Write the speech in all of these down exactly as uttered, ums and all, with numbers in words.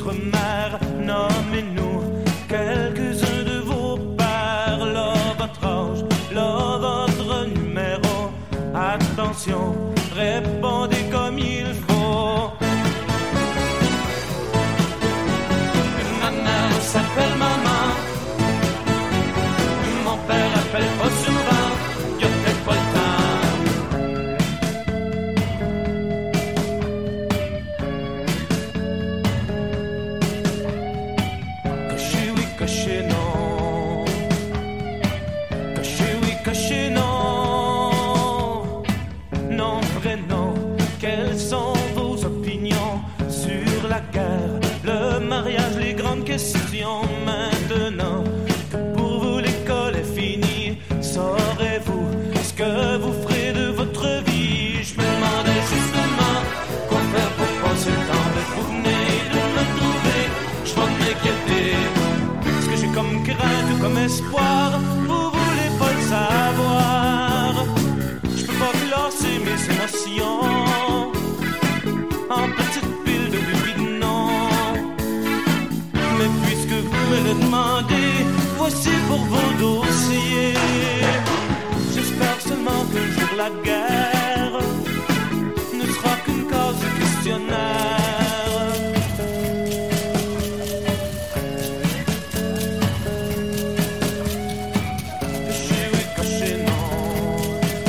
votre mère, nommez-nous quelques-uns de vos pères, là votre âge, là votre numéro. Attention, répondez comme il faut. Ma mère s'appelle maman, mon père appelle pas souvent, y'a peut-être pas le temps. Coché oui, coché non, coché oui, coché non, non, vrai non. Quelles sont vos opinions sur la guerre, le mariage, les grandes questions? Maintenant que pour vous l'école est finie, saurez-vous ce que vous ferez de votre vie? Je me demandais justement quoi faire pour passer le temps, mais vous venez de me trouver. Je vais m'inquiéter, ce que j'ai comme crainte ou comme espoir, vous voulez pas le savoir. Je peux pas classer mes émotions en petites piles de oui et de non. Mais puisque vous me le demandez, voici pour vos dossiers. J'espère seulement qu'un jour la guerre ne sera qu'une cause de questionnaire. Coché oui, coché non,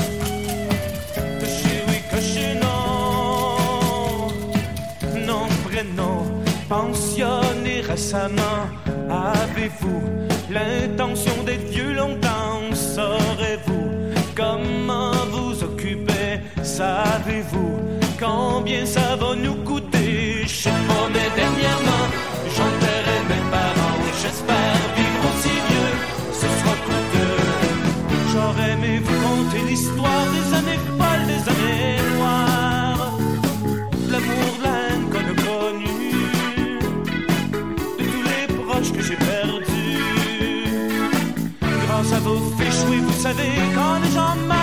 coché oui, coché non, non, vrai non. Pensionné récemment, avez-vous l'intention d'être vieux longtemps? Saurez-vous comment vous occuper? Savez-vous combien ça va nous coûter? Je sais pas, mais dernièrement j'enterrais mes parents. J'espère vivre aussi vieux, ce sera coûteux. J'aurais aimé vous conter l'histoire des années folles, des années noires, de l'amour, de la haine qu'on a connu, de tous les proches que j'ai perdus. Grâce à vos fiches, oui, vous savez, quand les gens marchent